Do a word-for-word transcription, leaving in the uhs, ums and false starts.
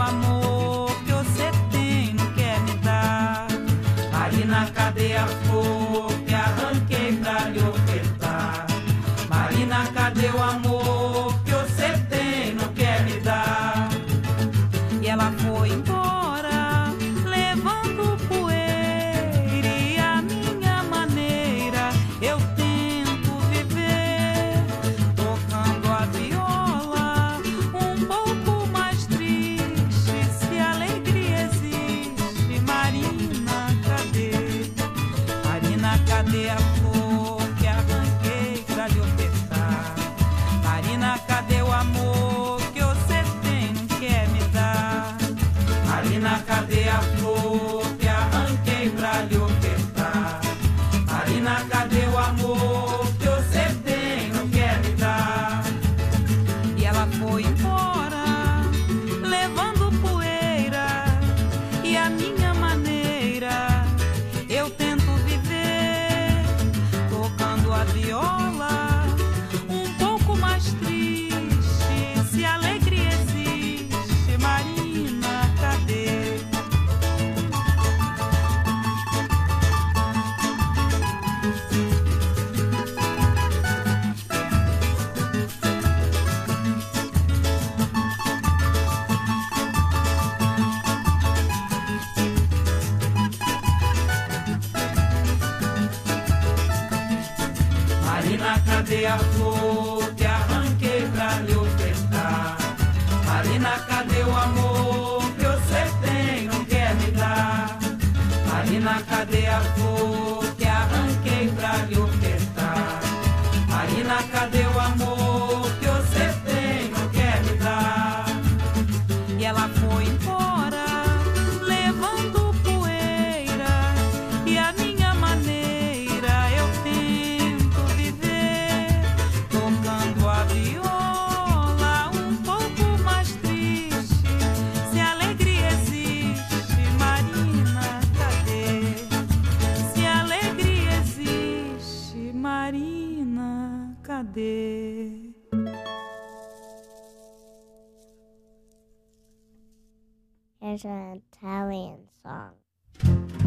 amor que você tem, não quer me dar? Marina, cadê a flor que arranquei pra lhe ofertar? Marina, cadê o amor que você tem, não quer me dar? E ela foi embora, levando poeira, e a minha maneira eu tento viver, tocando a viola um pouco mais triste. Se alegria existe, Marina, cadê? Marina, cadê a flor que arranquei pra lhe ofertar? Marina, cadê o amor que você tem, não quer me dar? Marina, cadê a flor que arranquei pra lhe ofertar? Marina, cadê o amor que você tem, não quer me dar? E ela foi embora, levando poeira, e a minha maneira eu tento viver, tocando a viola um pouco mais triste. Se alegria existe, Marina, cadê? Marina, cadê a flor que arranquei pra lhe ofertar? Marina, cadê o amor que você tem, não quer me dar? Marina, cadê a flor que arranquei pra lhe ofertar? Marina, cadê o amor que você tem, não quer me dar? E ela foi embora, levando poeira, e a minha maneira eu tento viver, tocando a viola um pouco mais triste. Se alegria existe, Marina, cadê? Se alegria existe, Marina, cadê? Here's an Italian song.